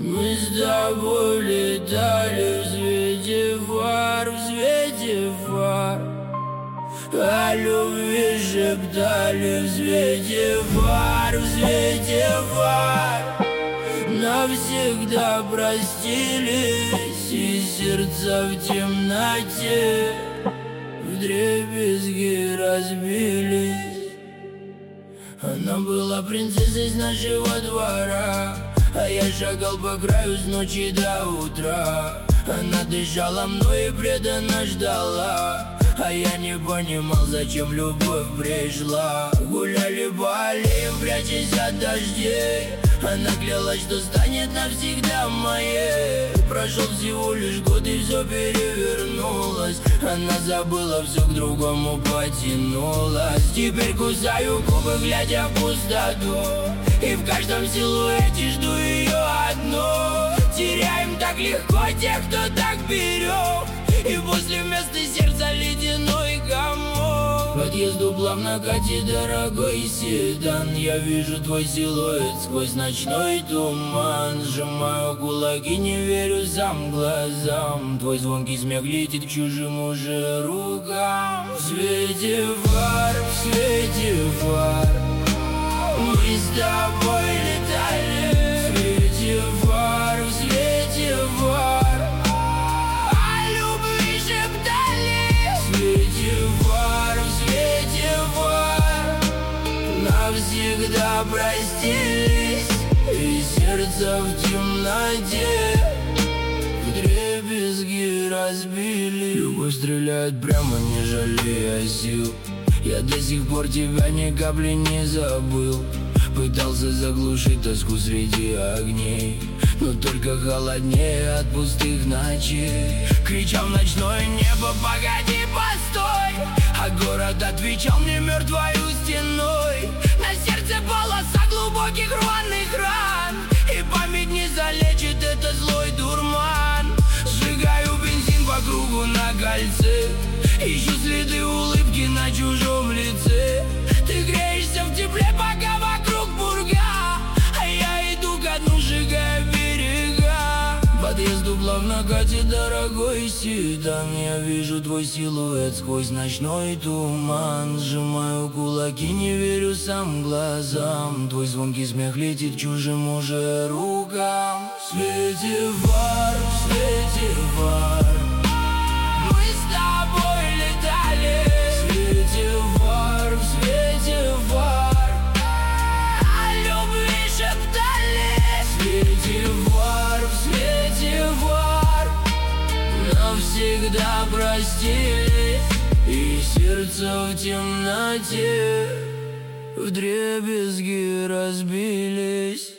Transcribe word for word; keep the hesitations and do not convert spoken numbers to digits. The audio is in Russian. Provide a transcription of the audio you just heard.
Мы с тобой летали в свете фар, в свете фар, о любви шептали в свете фар, в свете фар. Навсегда простились, и сердца в темноте вдребезги разбились. Она была принцессой с нашего двора, а я шагал по краю с ночи до утра. Она дышала мной и преданно ждала, а я не понимал, зачем любовь пришла. Гуляли по аллеям, прячась от дождей. Она клялась, что станет навсегда моей. Прошел всего лишь год, и все перевернулось. Она забыла, все к другому потянулась. Теперь кусаю губы, глядя в пустоту, и в каждом силуэте жду ее одну. Теряем так легко тех, кто так берет, и после вместо сердца ледяной комок. Подъезду плавно катит дорогой седан. Я вижу твой силуэт сквозь ночной туман. Сжимаю кулаки, не верю сам глазам. Твой звонкий смех летит к чужим уже рукам. В свете фар, в свете фар, мы с тобой летали. В свете фар, в свете фар, о любви шептали. В свете фар, в свете фар, навсегда простились, и сердца в темноте вдребезги разбили. Любовь стреляет прямо, не жалея сил. Я до сих пор тебя ни капли не забыл. Пытался заглушить тоску среди огней, но только холоднее от пустых ночей. Кричал в ночное небо: погоди, постой. А город отвечал мне мертвою стеной. На сердце полоса глубоких рваных ран, и память не залечит этот злой дурман. Сжигаю бензин по кругу на кольце, ищу следы улыбки на чужом лице. Ты греешься в тепле, пока вокруг бурга, а я иду ко дну, сжигая берега. Подъезду плавно катит дорогой седан. Я вижу твой силуэт сквозь ночной туман. Сжимаю кулаки, не верю сам глазам. Твой звонкий смех летит к чужим уже рукам. В свете фар, в свете фар, мы с тобой летали. В свете фар, в свете фар, о любви шептали. В свете фар, в свете фар, навсегда простились, и сердца в темноте вдребезги разбились.